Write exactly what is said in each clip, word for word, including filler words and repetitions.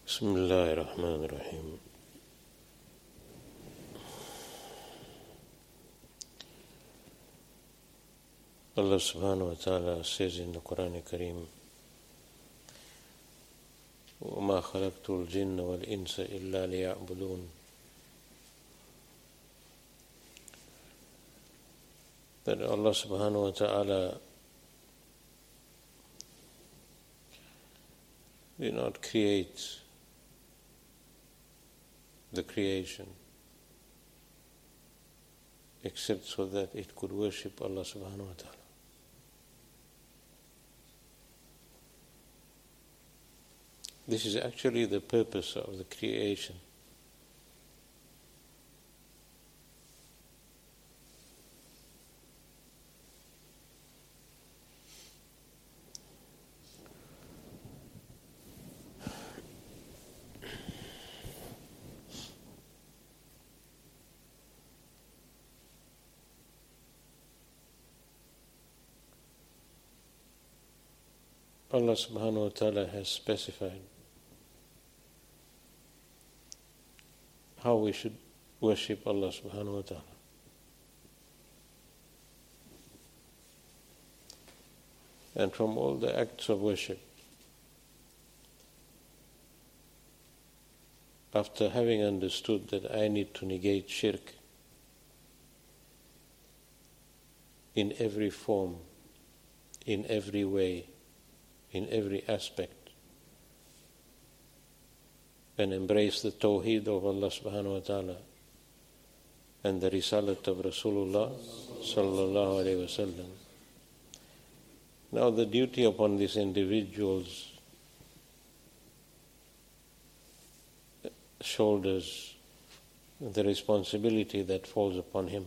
بسم الله الرحمن الرحيم Allah subhanahu wa ta'ala says in the Quran Kareem, وَمَا خَلَقْتُ الْجِنَّ وَالْإِنسَ إِلَّا لِيَعْبُدُونَ. That Allah subhanahu wa ta'ala did not create the creation except so that it could worship Allah subhanahu wa ta'ala. This is actually the purpose of the creation. Allah subhanahu wa ta'ala has specified how we should worship Allah subhanahu wa ta'ala. And from all the acts of worship, after having understood that I need to negate shirk in every form, in every way, in every aspect, and embrace the tawheed of Allah subhanahu wa ta'ala and the risalat of Rasulullah sallallahu alayhi wa sallam. Now the duty upon these individuals' shoulders, the responsibility that falls upon him,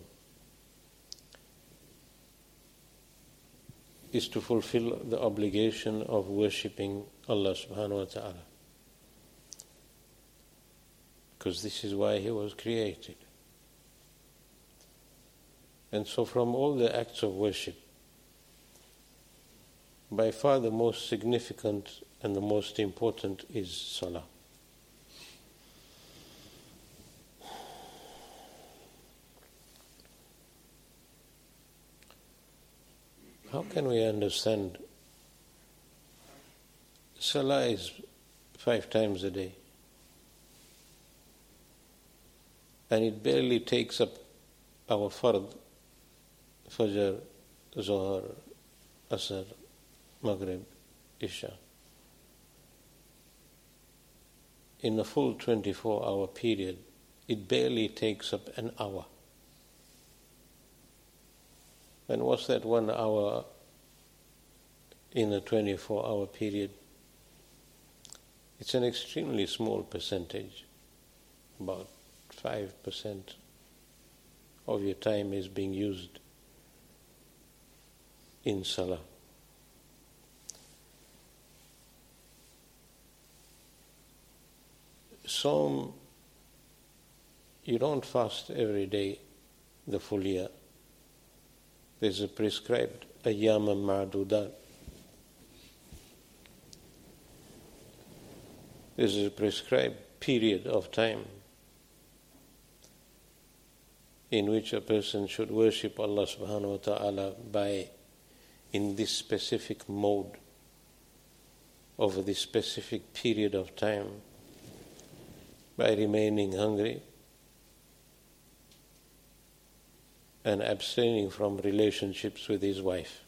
is to fulfill the obligation of worshipping Allah subhanahu wa ta'ala. Because this is why he was created. And so from all the acts of worship, by far the most significant and the most important is salah. How can we understand? Salah is five times a day. And it barely takes up our fard, Fajr, Zohar, Asr, Maghrib, Isha. In a full twenty-four hour period, it barely takes up an hour. And what's that one hour in a twenty-four hour period? It's an extremely small percentage, about five percent of your time is being used in salah. Psalm, you don't fast every day the full year. There's a prescribed ayyam ma'dudat. There's a prescribed period of time in which a person should worship Allah subhanahu wa ta'ala by, in this specific mode, over this specific period of time, by remaining hungry and abstaining from relationships with his wife.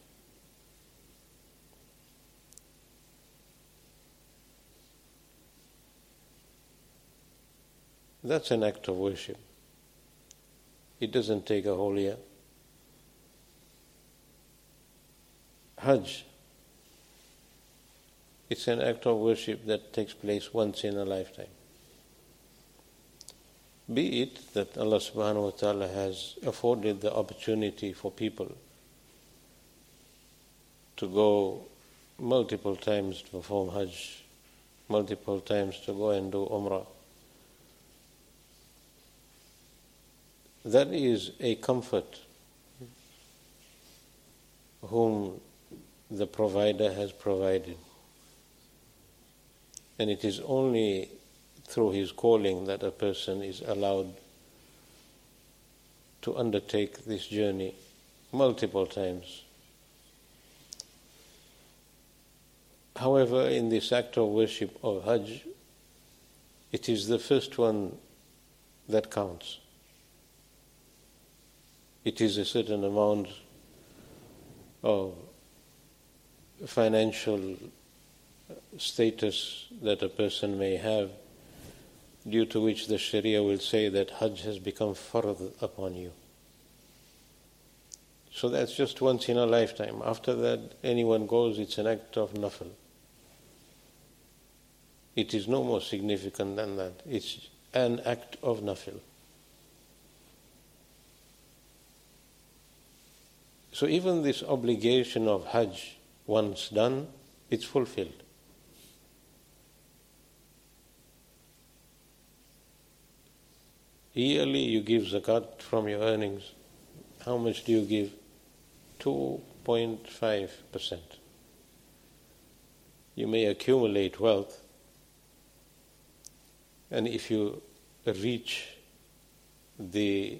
That's an act of worship. It doesn't take a whole year. Hajj, it's an act of worship that takes place once in a lifetime. Be it that Allah subhanahu wa ta'ala has afforded the opportunity for people to go multiple times to perform Hajj, multiple times to go and do Umrah. That is a comfort whom the provider has provided. And it is only through his calling that a person is allowed to undertake this journey multiple times. However, in this act of worship of Hajj, it is the first one that counts. It is a certain amount of financial status that a person may have, due to which the Sharia will say that Hajj has become fard upon you. So that's just once in a lifetime. After that, anyone goes, it's an act of nafil. It is no more significant than that. It's an act of nafil. So even this obligation of Hajj, once done, it's fulfilled. Yearly you give zakat from your earnings. How much do you give? two point five percent. You may accumulate wealth, and if you reach the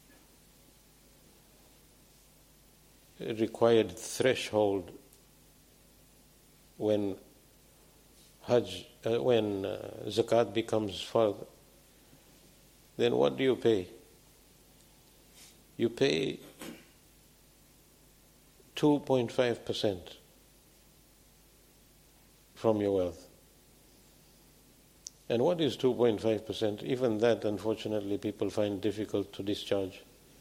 required threshold when Hajj, uh, when uh, zakat becomes fard, then what do you pay? You pay two point five percent from your wealth. And what is two point five percent? Even that, unfortunately, people find difficult to discharge.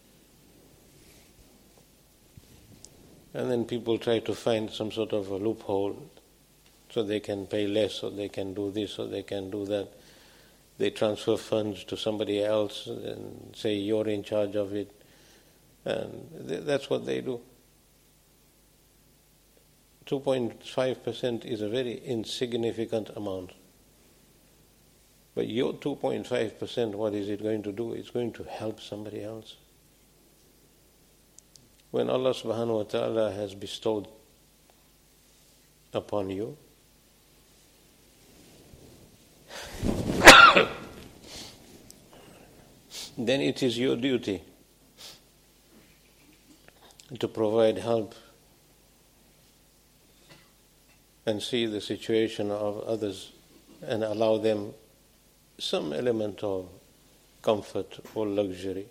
And then people try to find some sort of a loophole so they can pay less, or they can do this, or they can do that. They transfer funds to somebody else and say, you're in charge of it. And th- that's what they do. two point five percent is a very insignificant amount. But your two point five percent, what is it going to do? It's going to help somebody else. When Allah subhanahu wa ta'ala has bestowed upon you, then it is your duty to provide help and see the situation of others and allow them some element of comfort or luxury.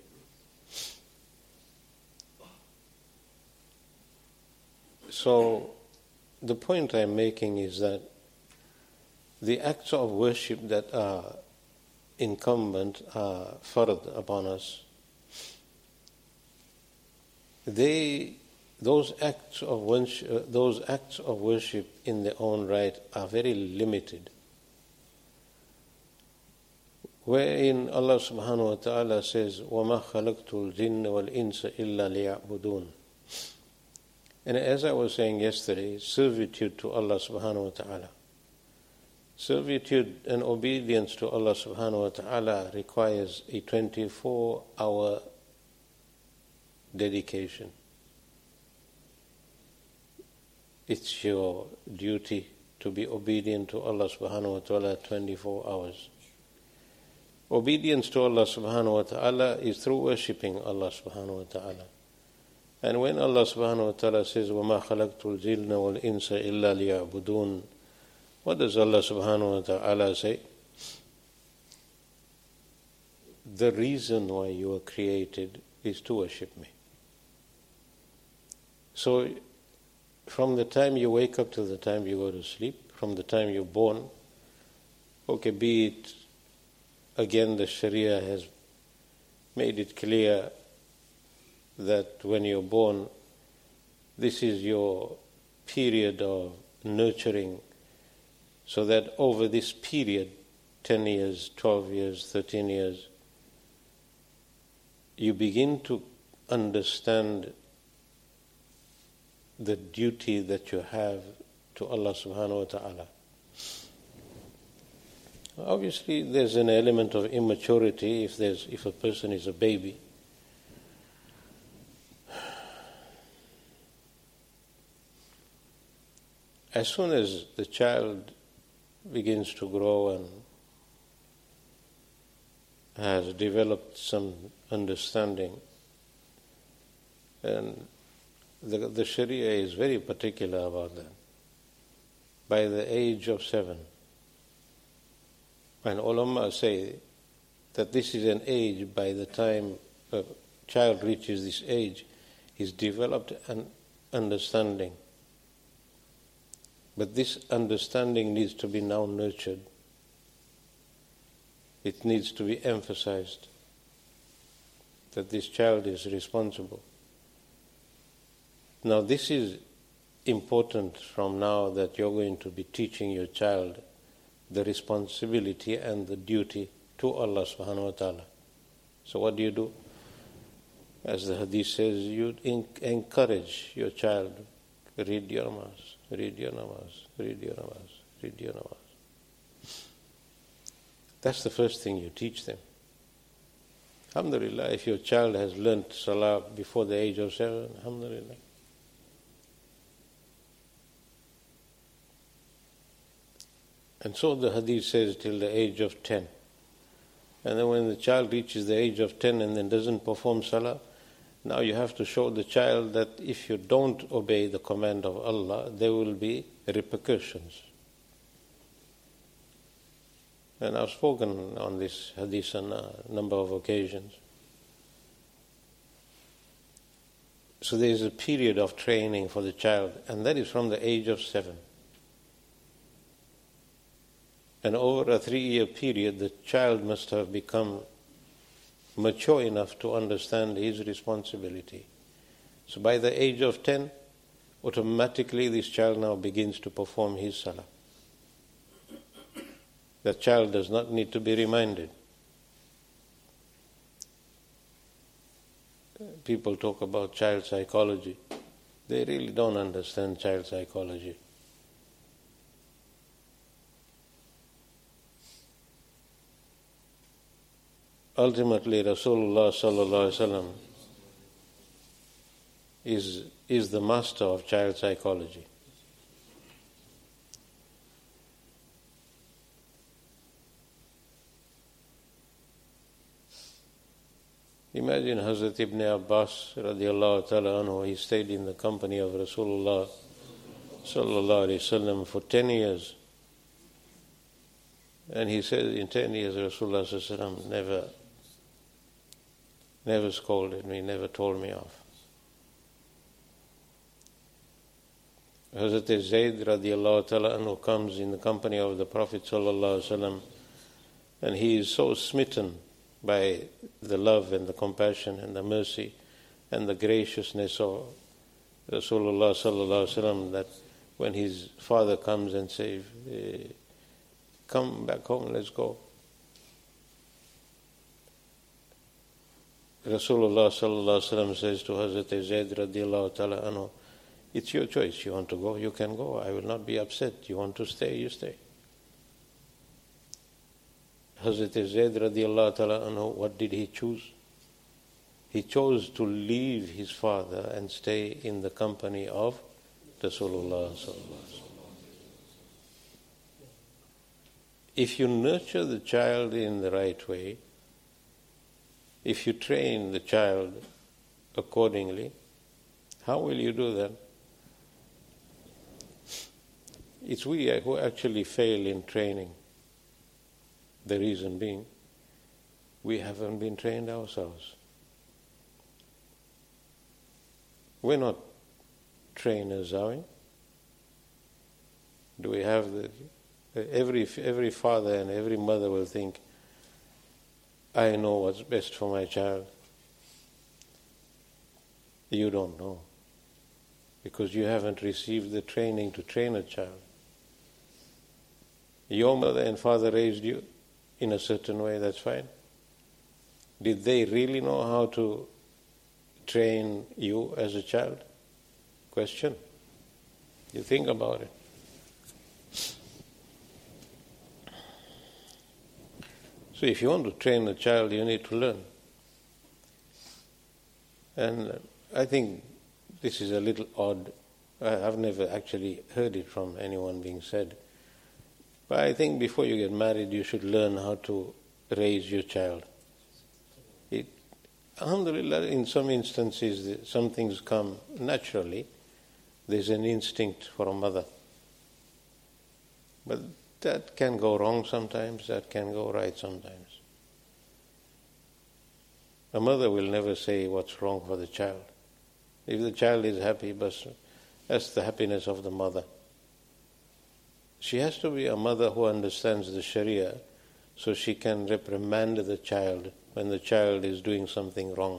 So the point I'm making is that the acts of worship that are incumbent, are fard upon us, they those acts of worship, those acts of worship in their own right are very limited. Wherein Allah subhanahu wa ta'ala says, وَمَا خَلَقْتُ الْجِنَّ وَالْإِنسَ إِلَّا لِيَعْبُدُونَ. And as I was saying yesterday, servitude to Allah subhanahu wa ta'ala. Servitude and obedience to Allah subhanahu wa ta'ala requires a twenty-four hour dedication. It's your duty to be obedient to Allah subhanahu wa ta'ala twenty-four hours. Obedience to Allah subhanahu wa ta'ala is through worshipping Allah subhanahu wa ta'ala. And when Allah subhanahu wa ta'ala says, وَمَا خَلَقْتُ الْجِنَّ وَالْإِنسَ إِلَّا لِيَعْبُدُونَ, what does Allah subhanahu wa ta'ala say? The reason why you were created is to worship me. So, from the time you wake up till the time you go to sleep, from the time you're born, okay, be it, again, the Sharia has made it clear that when you're born, this is your period of nurturing, so that over this period, ten years, twelve years, thirteen years, you begin to understand the duty that you have to Allah subhanahu wa ta'ala. Obviously, there's an element of immaturity if there's if a person is a baby. As soon as the child begins to grow and has developed some understanding, and the, the Sharia is very particular about that. By the age of seven, and ulama say that this is an age, by the time a child reaches this age, he's developed an understanding. But this understanding needs to be now nurtured. It needs to be emphasized that this child is responsible. Now this is important from now, that you're going to be teaching your child the responsibility and the duty to Allah subhanahu wa ta'ala. So what do you do? As the hadith says, you encourage your child, read your namaz, read your namaz, read your namaz, read your namaz. That's the first thing you teach them. Alhamdulillah, if your child has learnt salah before the age of seven, alhamdulillah. And so the hadith says till the age of ten. And then when the child reaches the age of ten and then doesn't perform salah, now you have to show the child that if you don't obey the command of Allah, there will be repercussions. And I've spoken on this hadith on a number of occasions. So there is a period of training for the child, and that is from the age of seven. And over a three-year period, the child must have become mature enough to understand his responsibility. So by the age of ten, automatically this child now begins to perform his salah. The child does not need to be reminded. People talk about child psychology. They really don't understand child psychology. Ultimately, Rasulullah sallallahu alaihi wasallam is is the master of child psychology. Imagine Hazrat Ibn Abbas radiallahu ta'ala anhu, he stayed in the company of Rasulullah sallallahu alaihi wasallam for ten years. And he said in ten years Rasulullah sallallahu alaihi wasallam never never scolded me, never told me off. Hazrat Zayd radiallahu ta'ala anhu comes in the company of the Prophet sallallahu alaihi wasallam, and he is so smitten by the love and the compassion and the mercy and the graciousness of Rasulullah sallallahu alaihi wasallam that when his father comes and says, "Come back home, let's go," Rasulullah sallallahu alaihi wasallam says to Hazrat Zayd radiallahu ta'ala anhu, "It's your choice. You want to go, you can go. I will not be upset. You want to stay, you stay." Hazrat Zayd radiallahu ta'ala anhu, what did he choose? He chose to leave his father and stay in the company of Rasulullah sallallahu alaihi wasallam. If you nurture the child in the right way, if you train the child accordingly, how will you do that? It's we who actually fail in training. The reason being, we haven't been trained ourselves. We're not trainers, are we? Do we have the... Every, every father and every mother will think, I know what's best for my child. You don't know, because you haven't received the training to train a child. Your mother and father raised you in a certain way, that's fine. Did they really know how to train you as a child? Question. You think about it. So if you want to train a child, you need to learn. And I think this is a little odd. I've never actually heard it from anyone being said. But I think before you get married, you should learn how to raise your child. Alhamdulillah, in some instances, some things come naturally. There's an instinct for a mother. But that can go wrong sometimes, that can go right sometimes. A mother will never say what's wrong for the child. If the child is happy, but that's the happiness of the mother. She has to be a mother who understands the Sharia, so she can reprimand the child when the child is doing something wrong.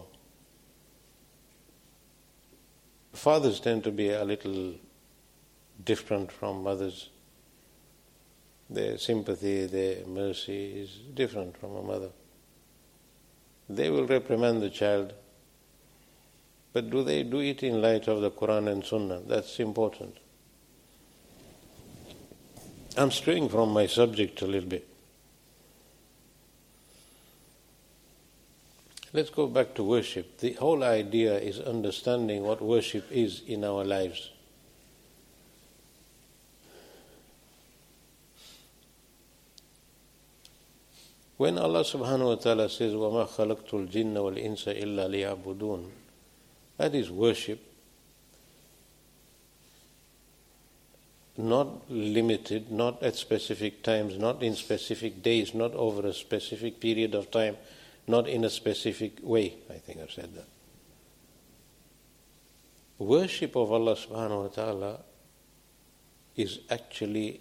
Fathers tend to be a little different from mothers. Their sympathy, their mercy is different from a mother. They will reprimand the child, but do they do it in light of the Quran and Sunnah? That's important. I'm straying from my subject a little bit. Let's go back to worship. The whole idea is understanding what worship is in our lives. When Allah subhanahu wa ta'ala says, وَمَا خَلَقْتُ الْجِنَّ وَالْإِنسَ إِلَّا لِيَعْبُدُونَ, that is worship, not limited, not at specific times, not in specific days, not over a specific period of time, not in a specific way. I think I've said that. Worship of Allah subhanahu wa ta'ala is actually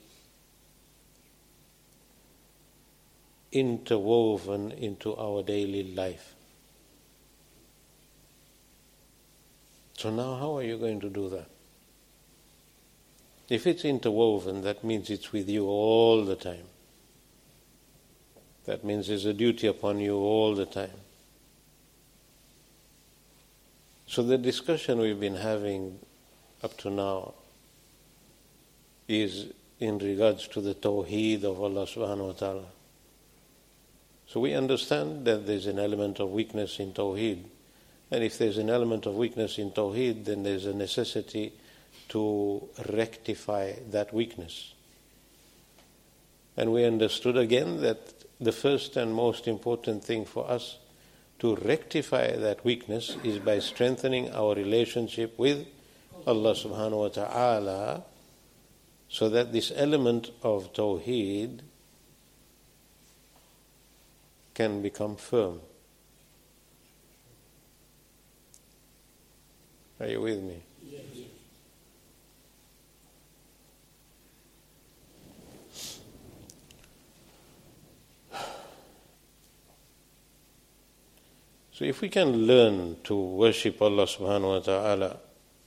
interwoven into our daily life. So now how are you going to do that? If it's interwoven, that means it's with you all the time. That means there's a duty upon you all the time. So the discussion we've been having up to now is in regards to the tawheed of Allah subhanahu wa ta'ala. So we understand that there's an element of weakness in tawheed. And if there's an element of weakness in tawheed, then there's a necessity to rectify that weakness. And we understood again that the first and most important thing for us to rectify that weakness is by strengthening our relationship with Allah subhanahu wa ta'ala, so that this element of tawheed can become firm. Are you with me? Yes. So if we can learn to worship Allah subhanahu wa ta'ala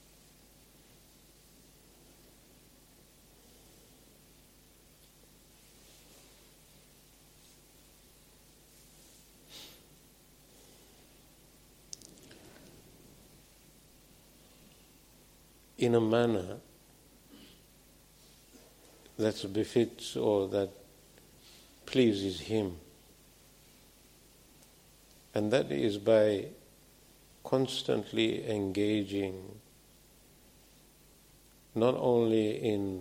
in a manner that befits or that pleases Him, and that is by constantly engaging not only in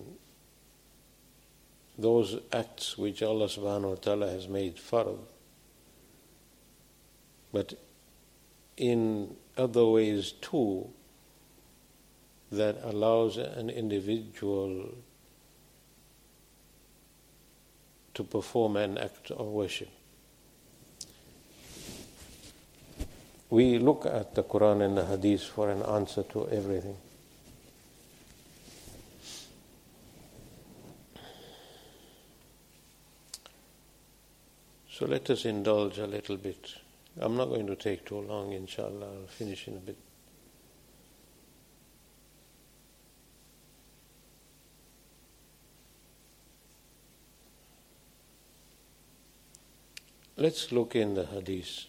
those acts which Allah subhanahu wa ta'ala has made fard, but in other ways too that allows an individual to perform an act of worship. We look at the Quran and the Hadith for an answer to everything. So let us indulge a little bit. I'm not going to take too long, inshallah. I'll finish in a bit. Let's look in the Hadith.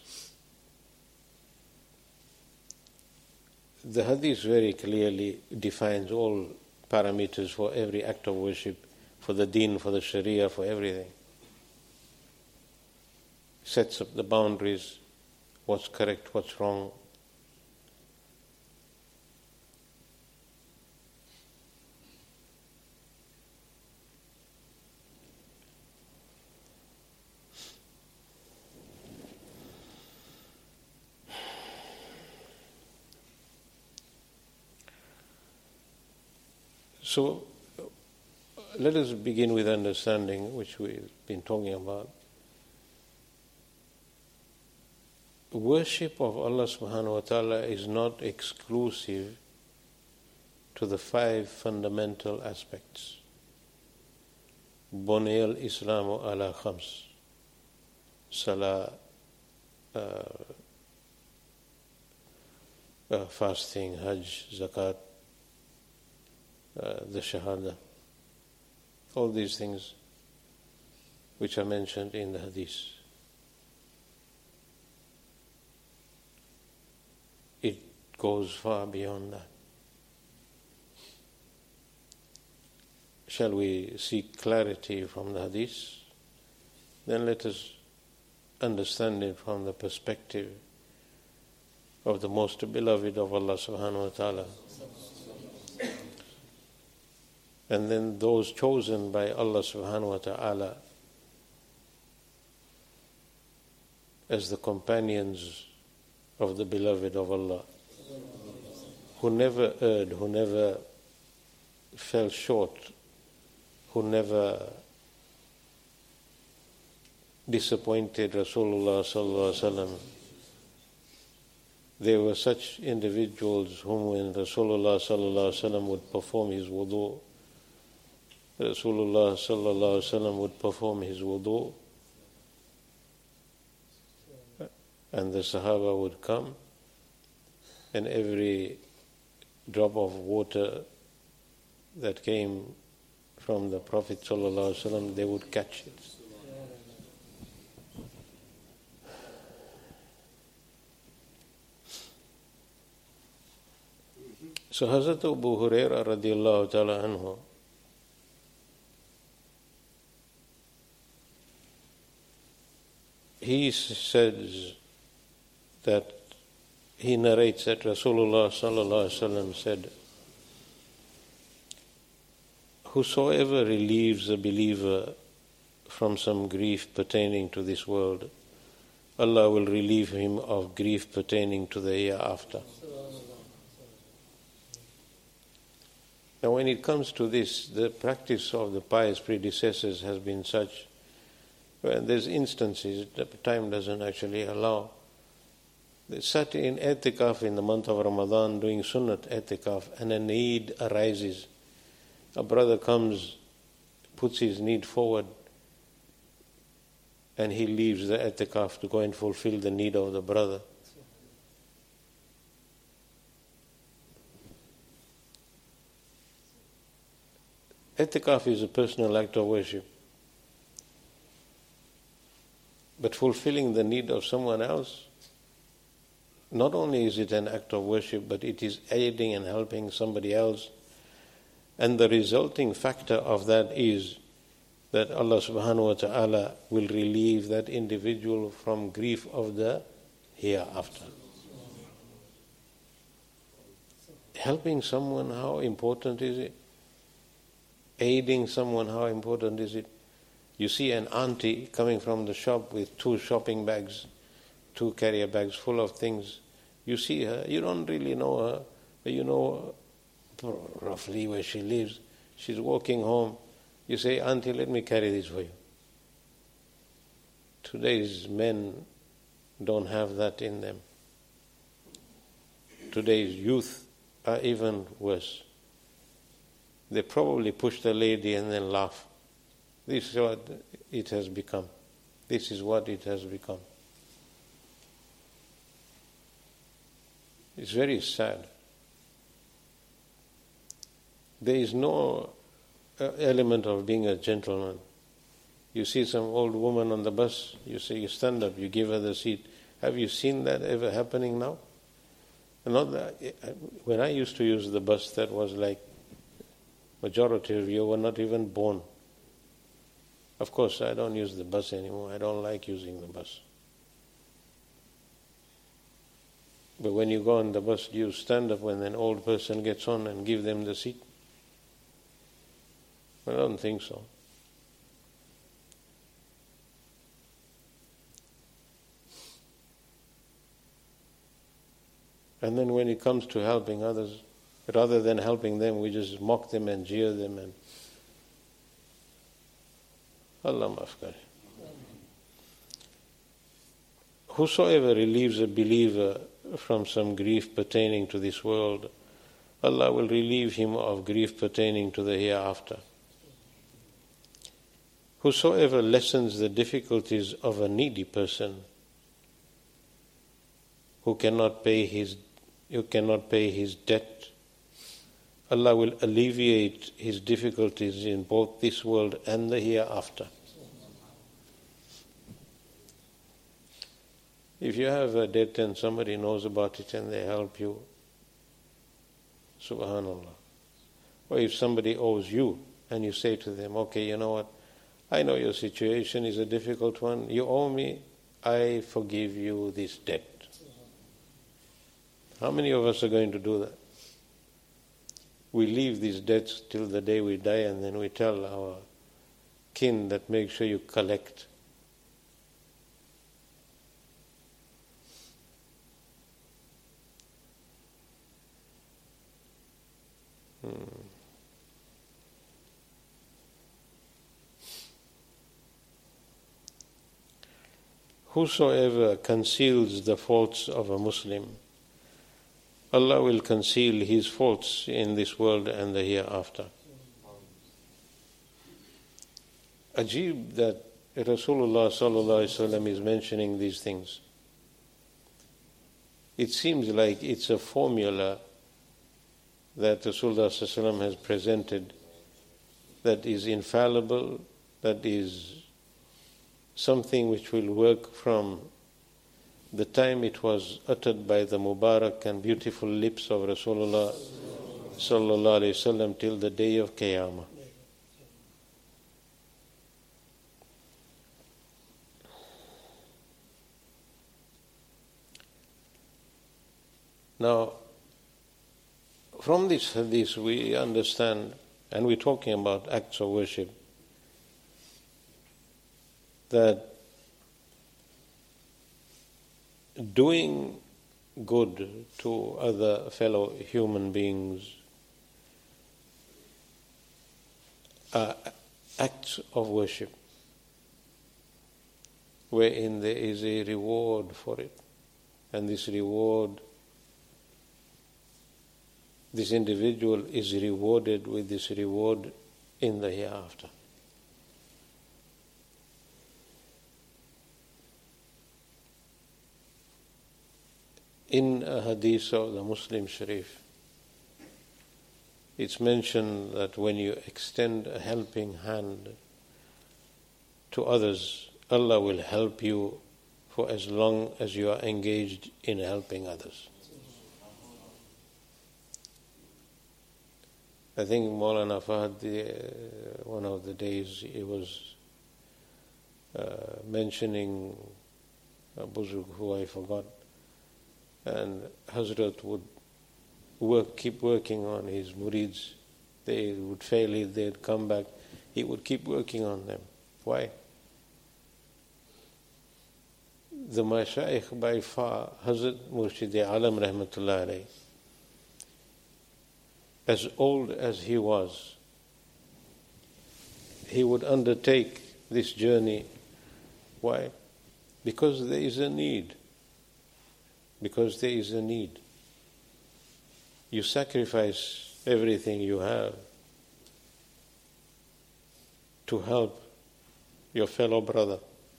The Hadith very clearly defines all parameters for every act of worship, for the deen, for the sharia, for everything. Sets up the boundaries, what's correct, what's wrong. So let us begin with understanding, which we've been talking about. Worship of Allah subhanahu wa ta'ala is not exclusive to the five fundamental aspects. Buniyya al-Islamu ala khams. Salah, uh, uh, fasting, Hajj, Zakat, uh, the Shahada. All these things which are mentioned in the Hadith. It goes far beyond that. Shall we seek clarity from the Hadith? Then let us understand it from the perspective of the most beloved of Allah subhanahu wa ta'ala. And then those chosen by Allah subhanahu wa ta'ala as the companions of the beloved of Allah, who never erred, who never fell short, who never disappointed Rasulullah sallallahu alaihi wasallam. There were such individuals whom when Rasulullah sallallahu alaihi wasallam would perform his wudu, Rasulullah sallallahu alaihi wasallam would perform his wudu, and the Sahaba would come, and every drop of water that came from the Prophet sallallahu alaihi wasallam, they would catch it. So Hazrat Abu Hurairah radiallahu ta'ala anhu, he says that he narrates that Rasulullah sallallahu alaihi wasallam said, "Whosoever relieves a believer from some grief pertaining to this world, Allah will relieve him of grief pertaining to the hereafter." Now when it comes to this, the practice of the pious predecessors has been such, well, there's instances that time doesn't actually allow. They sat in i'tikaf in the month of Ramadan doing sunnat i'tikaf, and a need arises. A brother comes, puts his need forward, and he leaves the i'tikaf to go and fulfill the need of the brother. I'tikaf is a personal act of worship. But fulfilling the need of someone else, not only is it an act of worship, but it is aiding and helping somebody else. And the resulting factor of that is that Allah subhanahu wa ta'ala will relieve that individual from grief of the hereafter. Helping someone, how important is it? Aiding someone, how important is it? You see an auntie coming from the shop with two shopping bags, two carrier bags full of things. You see her, you don't really know her, but you know roughly where she lives. She's walking home. You say, "Auntie, let me carry this for you." Today's men don't have that in them. Today's youth are even worse. They probably push the lady and then laugh. This is what it has become. This is what it has become. It's very sad. There is no element of being a gentleman. You see some old woman on the bus, you say, you stand up, you give her the seat. Have you seen that ever happening now? Not that, when I used to use the bus, that was like majority of you were not even born. Of course, I don't use the bus anymore. I don't like using the bus. But when you go on the bus, do you stand up when an old person gets on and give them the seat? I don't think so. And then when it comes to helping others, Rather than helping them, we just mock them and jeer them and Allah maaf kare. Whosoever relieves a believer from some grief pertaining to this world, Allah will relieve him of grief pertaining to the hereafter. Whosoever lessens the difficulties of a needy person who cannot pay his who cannot pay his debt, Allah will alleviate his difficulties in both this world and the hereafter. If you have a debt and somebody knows about it and they help you, subhanallah. Or if somebody owes you and you say to them, okay, you know what, I know your situation is a difficult one, you owe me, I forgive you this debt. How many of us are going to do that? We leave these debts till the day we die and then we tell our kin that make sure you collect. Hmm. Whosoever conceals the faults of a Muslim, Allah will conceal his faults in this world and the hereafter. Ajib that Rasulullah sallallahu alaihi wasallam is mentioning these things. It seems like it's a formula that Rasulullah sallallahu alaihi wasallam has presented that is infallible, that is something which will work from the time it was uttered by the Mubarak and beautiful lips of Rasulullah sallallahu alaihi wasallam till the day of Qiyamah. Now, from this hadith we understand, and we're talking about acts of worship, that doing good to other fellow human beings are acts of worship, wherein there is a reward for it. And this reward, this individual is rewarded with this reward in the hereafter. In a hadith of the Muslim Sharif, it's mentioned that when you extend a helping hand to others, Allah will help you for as long as you are engaged in helping others. I think Maulana Fahad, uh, one of the days, he was uh, mentioning a Buzurg who I forgot, and Hazrat would work, keep working on his murids. They would fail, they'd come back. He would keep working on them. Why? The Mashayikh by far, Hazrat Murshid Alam Rahmatullah Alayhi, as old as he was, he would undertake this journey. Why? Because there is a need. Because there is a need. You sacrifice everything you have to help your fellow brother.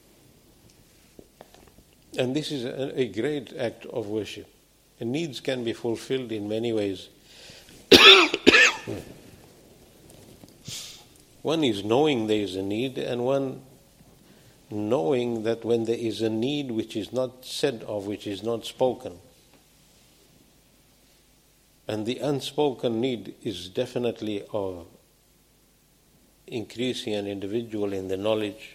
And this is a, a great act of worship. And needs can be fulfilled in many ways. One is knowing there is a need, and one knowing that when there is a need which is not said of, which is not spoken, and the unspoken need is definitely of increasing an individual in the knowledge,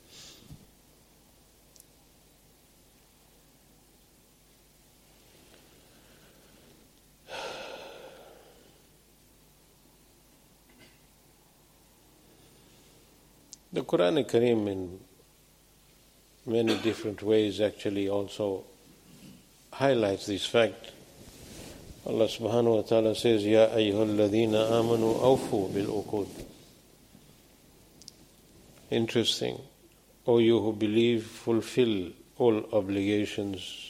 the Quran Kareem in many different ways actually also highlights this fact Allah subhanahu wa ta'ala says, Ya ayyuhal ladhina amanu awfu bil uqud. Interesting. O you who believe, fulfill all obligations.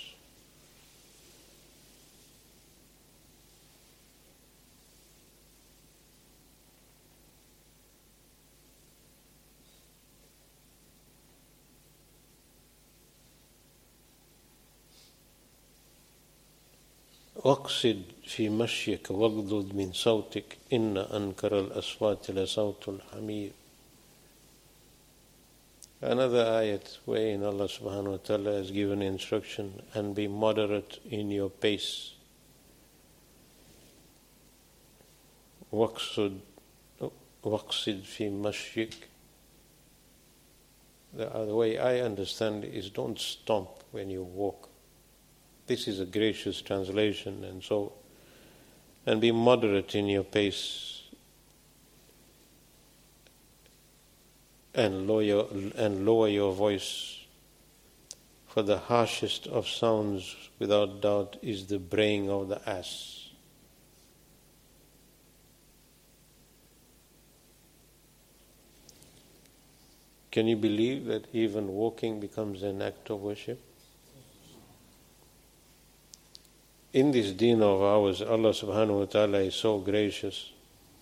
واقصد في مشيك واغضض من صوتك إن أنكر الأصوات لصوت الحمير. Another ayat wherein Allah subhanahu wa ta'ala has given instruction, and be moderate in your pace. واقصد واقصد في مشيك. The other way I understand it is, don't stomp when you walk. This is a gracious translation, and so, and be moderate in your pace, and lower and lower your voice, for the harshest of sounds, without doubt, is the braying of the ass. Can you believe that even walking becomes an act of worship? In this deen of ours, Allah subhanahu wa ta'ala is so gracious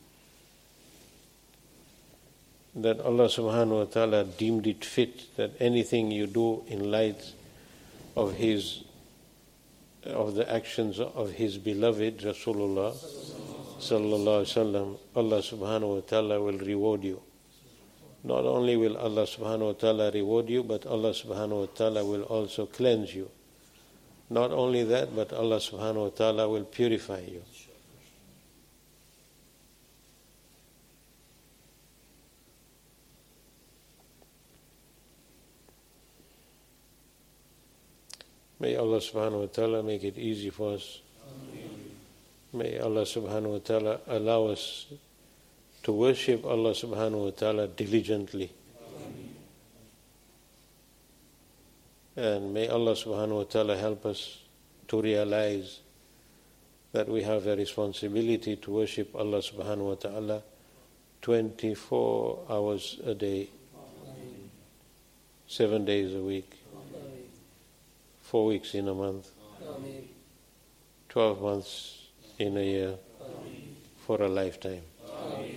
that Allah subhanahu wa ta'ala deemed it fit that anything you do in light of His, of the actions of His beloved Rasulullah sallallahu alaihi wasallam, Allah subhanahu wa ta'ala will reward you. Not only will Allah subhanahu wa ta'ala reward you, but Allah subhanahu wa ta'ala will also cleanse you. Not only that, but Allah subhanahu wa ta'ala will purify you. May Allah subhanahu wa ta'ala make it easy for us. Amen. May Allah subhanahu wa ta'ala allow us to worship Allah subhanahu wa ta'ala diligently. And may Allah subhanahu wa ta'ala help us to realize that we have a responsibility to worship Allah subhanahu wa ta'ala twenty-four hours a day, Amen. seven days a week, Amen. four weeks in a month, Amen. twelve months in a year, Amen. For a lifetime. Amen.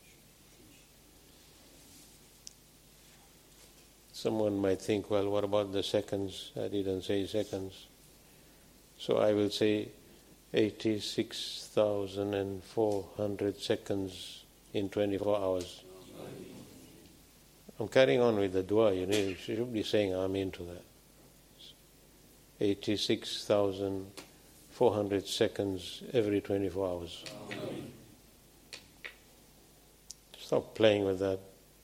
Someone might think, well, what about the seconds? I didn't say seconds. So I will say eighty-six thousand four hundred seconds in twenty-four hours. I'm carrying on with the dua. You know, you should be saying Ameen to that. eighty-six thousand four hundred seconds every twenty-four hours. Amen. Stop playing with that.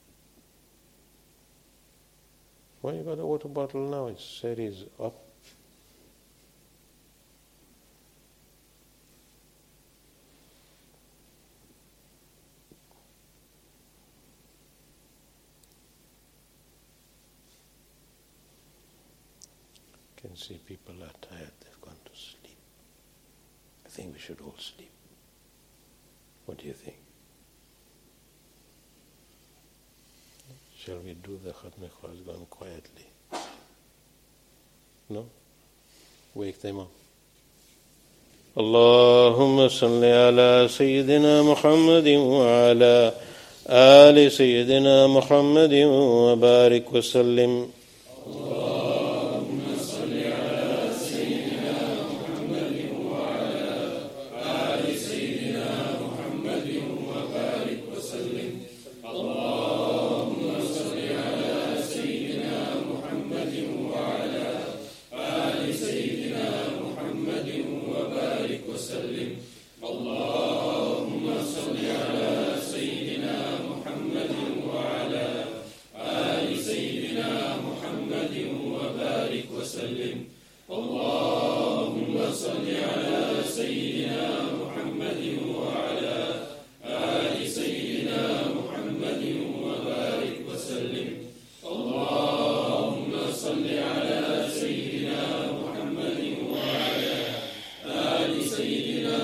Why you got a water bottle now? It said it's up. I can see people are tired. They've gone to sleep. I think we should all sleep. What do you think? Shall we do the Khatm Khwarazgan quietly? No? Wake them up. Allahumma salli ala Sayyidina Muhammadin wa ala ali Sayyidina Muhammadin wa barik wa sallim. سيدنا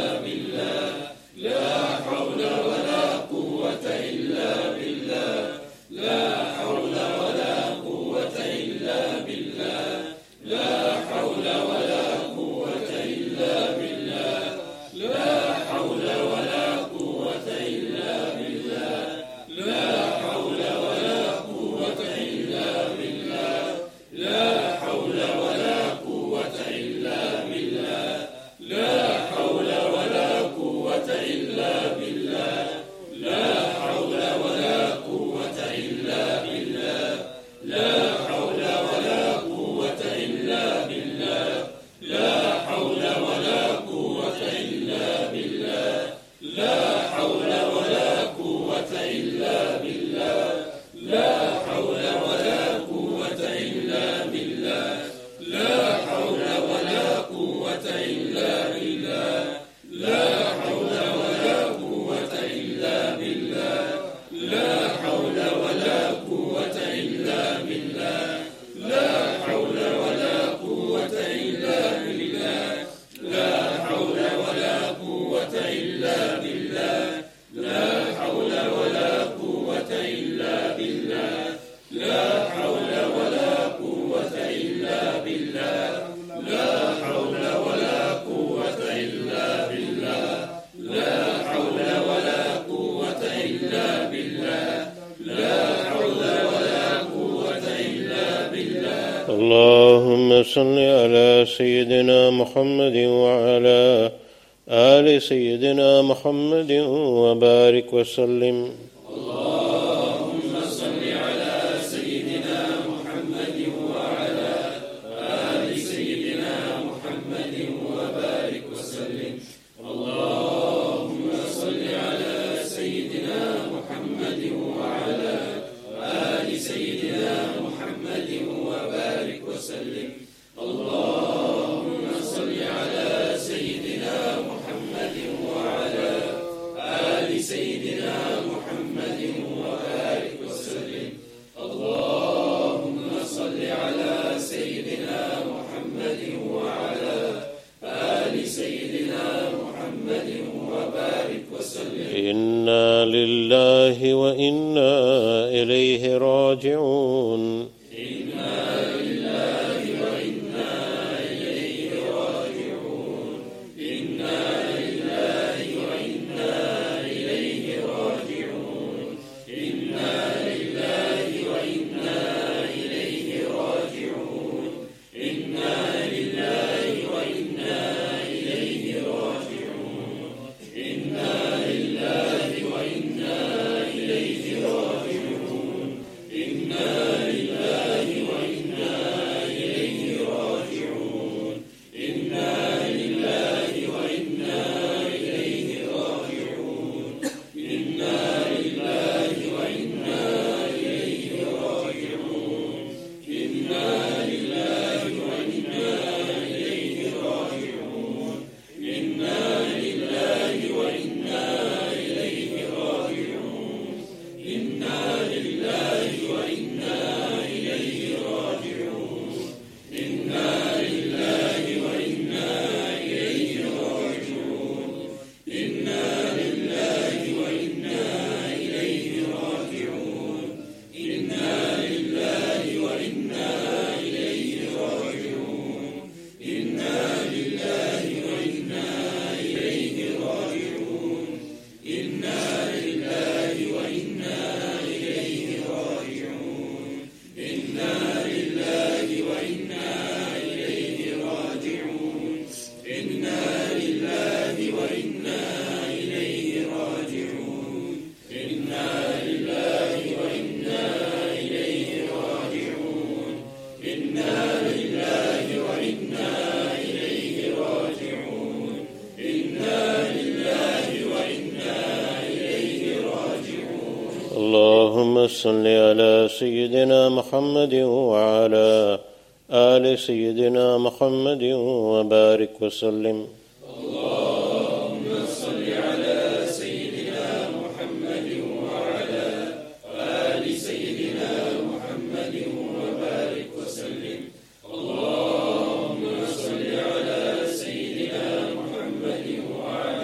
اللهم صل على سيدنا محمد وعلى آل سيدنا محمد وبارك وسلم. اللهم صل على سيدنا محمد وعلى آل سيدنا محمد وبارك وسلم. اللهم صل على سيدنا محمد وعلى آل سيدنا محمد وبارك وسلم. اللهم صل على سيدنا محمد وعلى آل سيدنا محمد وبارك وسلم. اللهم صل على سيدنا محمد وعلى آل سيدنا محمد وبارك وسلم. إنا لله وإنا إليه راجعون. اللهم صل على سيدنا محمد وعلى آل سيدنا محمد وبارك وسلم. اللهم صل على سيدنا محمد وعلى آل سيدنا محمد وبارك وسلم. اللهم صل على سيدنا محمد وعلى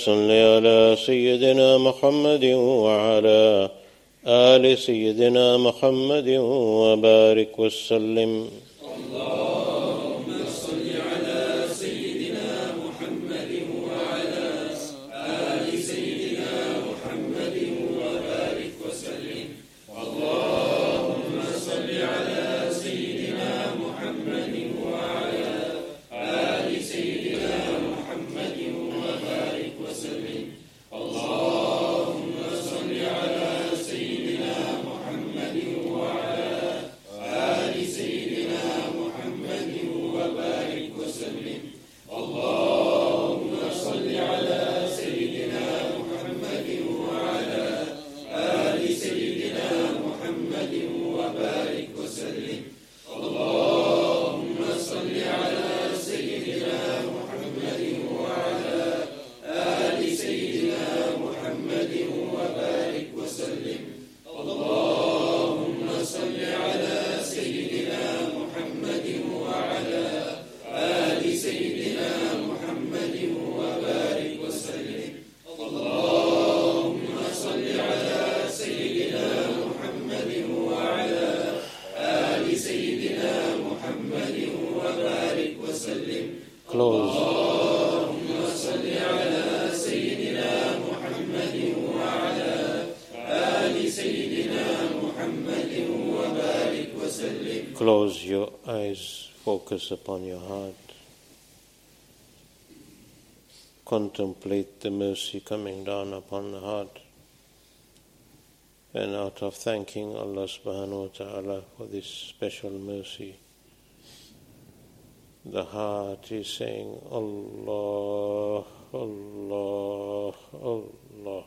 صل على سيدنا محمد وعلى آل سيدنا محمد وبارك وسلم. Close your eyes, focus upon your heart. Contemplate the mercy coming down upon the heart. And out of thanking Allah subhanahu wa ta'ala for this special mercy, the heart is saying, Allah, Allah, Allah.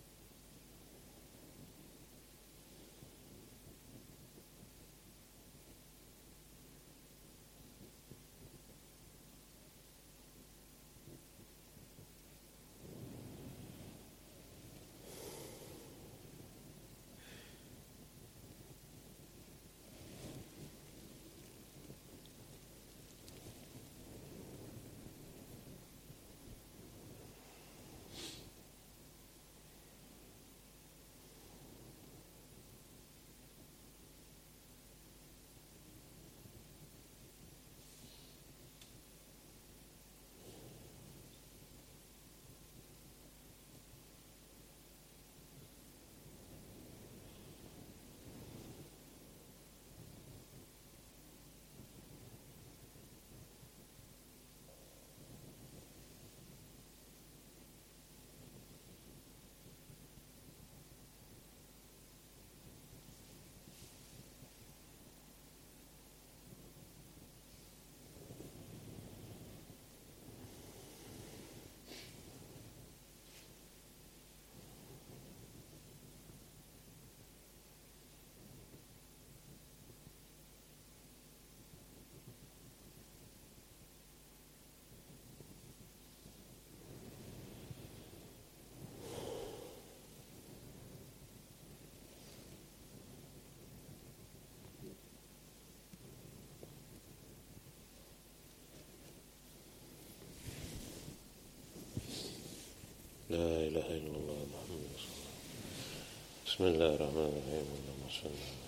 لا إله إلا الله محمد رسول الله. بسم الله الرحمن الرحيم. اللهم صل على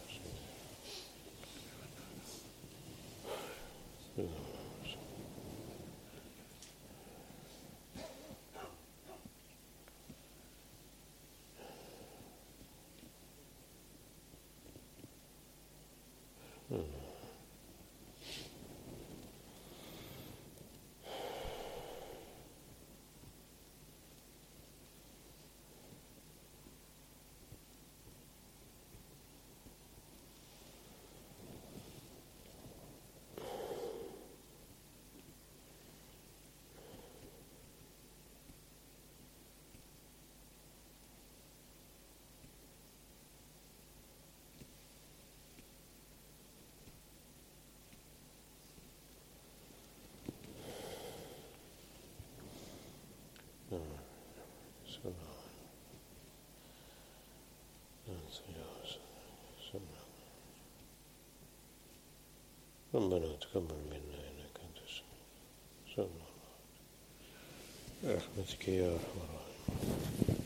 سيدنا ربنا تقبل منا إنك أنت السميع. برحمتك يا أرحم الراحمين.